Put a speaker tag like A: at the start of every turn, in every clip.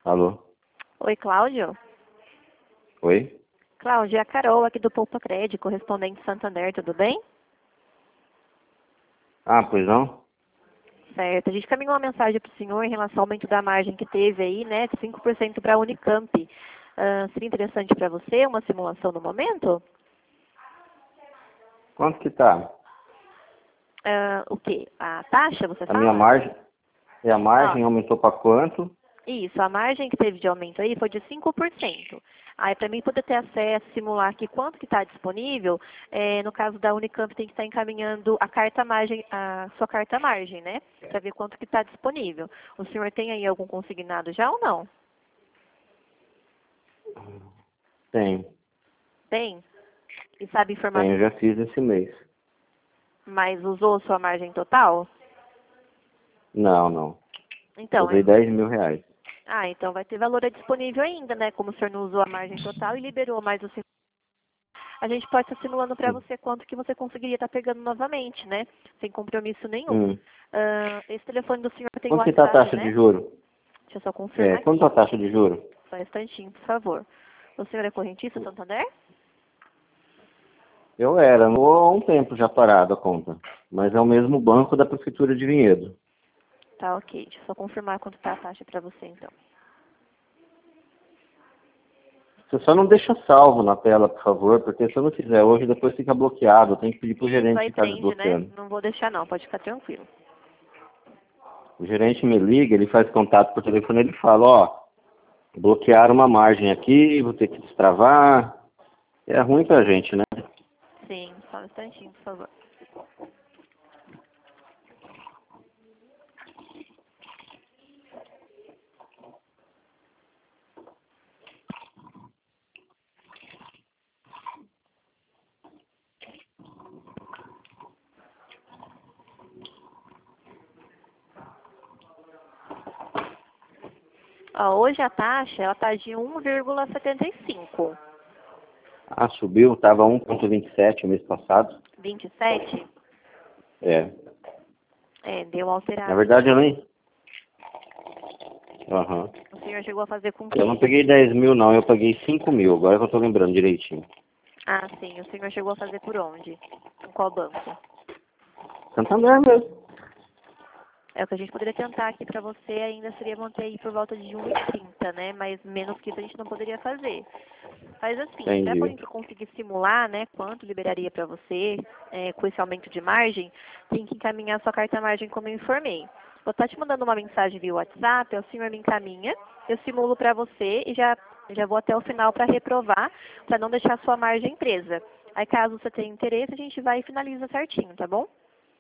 A: Alô?
B: Oi, Cláudio.
A: Oi?
B: Cláudio, é a Carol aqui do Poupa Crédito, correspondente Santander, tudo bem?
A: Ah, pois não?
B: Certo. A gente caminhou uma mensagem para o senhor em relação ao aumento da margem que teve aí, né, de 5% para a Unicamp. Seria interessante para você uma simulação no momento?
A: Quanto que tá?
B: O quê? A taxa, você
A: A minha
B: fala?
A: margem? E a
B: Ó,
A: margem aumentou para quanto?
B: isso, a margem que teve de aumento aí foi de 5%. Aí, para mim poder ter acesso, simular aqui quanto que está disponível, no caso da Unicamp tem que estar encaminhando a carta margem, a sua carta margem, né? Para ver quanto que está disponível. O senhor tem aí algum consignado já ou não?
A: Tem.
B: Tem? E sabe informar,
A: Tem, eu já fiz esse mês.
B: mas usou sua margem total?
A: Não, não.
B: Então,
A: Usei 10 mil reais.
B: então vai ter valor disponível ainda, né? Como o senhor não usou a margem total e liberou mais o a gente pode estar simulando para
A: Hum.
B: você quanto que você conseguiria estar pegando novamente, né? Sem compromisso nenhum.
A: Hum.
B: Esse telefone do senhor tem
A: Quanto que tá a
B: WhatsApp,
A: taxa de
B: né?
A: juro?
B: Deixa eu só confirmar
A: Quanto tá
B: aqui.
A: a taxa de juro?
B: Só um instantinho, por favor. O senhor é correntista Santander?
A: Eu era, não há um tempo já parado a conta. Mas é o mesmo banco da Prefeitura de Vinhedo.
B: Tá, ok. Deixa eu só confirmar quanto tá a taxa para você, então.
A: Você só não deixa salvo na tela, por favor, porque se eu não fizer hoje, depois fica bloqueado. Eu tenho que pedir pro
B: Isso
A: gerente
B: aí
A: ficar
B: prende, né?
A: desbloqueando.
B: Não vou deixar não, pode ficar tranquilo.
A: O gerente me liga, ele faz contato por telefone, ele fala, ó, bloquear uma margem aqui, vou ter que destravar. É ruim pra gente, né?
B: Sim, só um instantinho, por favor. Ó, hoje a taxa, ela tá de 1,75.
A: Ah, subiu, tava 1,27 o mês passado.
B: 27?
A: É.
B: Deu
A: Na
B: alterado
A: verdade, eu
B: aqui.
A: nem... Aham.
B: O senhor chegou a fazer com
A: Eu não
B: quem?
A: peguei 10 mil, não. Eu paguei 5 mil. Agora que eu tô lembrando direitinho.
B: Ah, sim. O senhor chegou a fazer por onde? Com qual banco?
A: Santander mesmo.
B: É o que a gente poderia tentar aqui para você ainda seria manter aí por volta de 1,30, né? Mas menos que isso a gente não poderia fazer. Faz assim, para a
A: Entendi.
B: gente conseguir simular, né, quanto liberaria para você com esse aumento de margem, tem que encaminhar sua carta margem como eu informei. Vou estar te mandando uma mensagem via WhatsApp, o senhor me encaminha, eu simulo para você e já vou até o final para reprovar, para não deixar sua margem presa. Aí caso você tenha interesse, a gente vai e finaliza certinho, tá bom?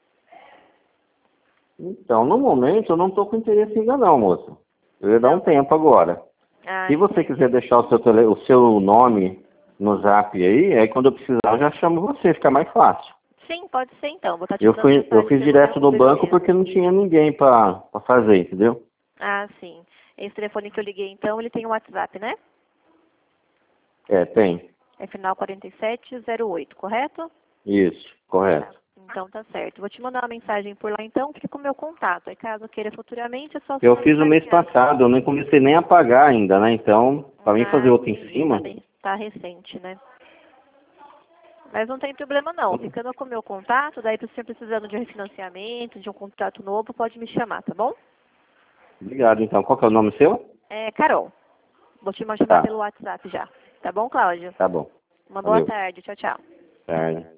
A: Então, no momento, eu não tô com interesse ainda não, moça. Eu ia dar um
B: Não.
A: tempo agora.
B: Ah,
A: Se você quiser
B: entendi.
A: deixar o seu nome no zap aí quando eu precisar, eu já chamo você, fica mais fácil.
B: Sim, pode ser então. Vou estar te mandando
A: Eu
B: mensagem
A: fiz
B: pelo meu
A: direto no
B: número
A: banco porque
B: mesmo.
A: não tinha ninguém pra fazer, entendeu?
B: Ah, sim. Esse telefone que eu liguei então, ele tem o WhatsApp, né?
A: É, tem.
B: É final 4708, correto?
A: Isso,
B: Tá.
A: correto.
B: Então tá certo. Vou te mandar uma mensagem por lá então, fica com o meu contato. Aí caso queira futuramente, é só o
A: Eu
B: senhor me
A: fiz o mês
B: encaminhar.
A: passado, eu nem comecei nem a pagar ainda, né? Então, pra mim fazer
B: Ah,
A: outro em
B: entendi.
A: cima,
B: Tá recente, né? Mas não tem problema não. Ficando com o meu contato, daí se o senhor precisando de um refinanciamento, de um contrato novo, pode me chamar, tá bom?
A: obrigado então. Qual que é o nome seu?
B: É, Carol. Vou te chamar
A: Tá,
B: pelo WhatsApp já. Tá bom, Cláudio?
A: tá bom.
B: Uma boa
A: Valeu.
B: tarde. Tchau, tchau.
A: Tá.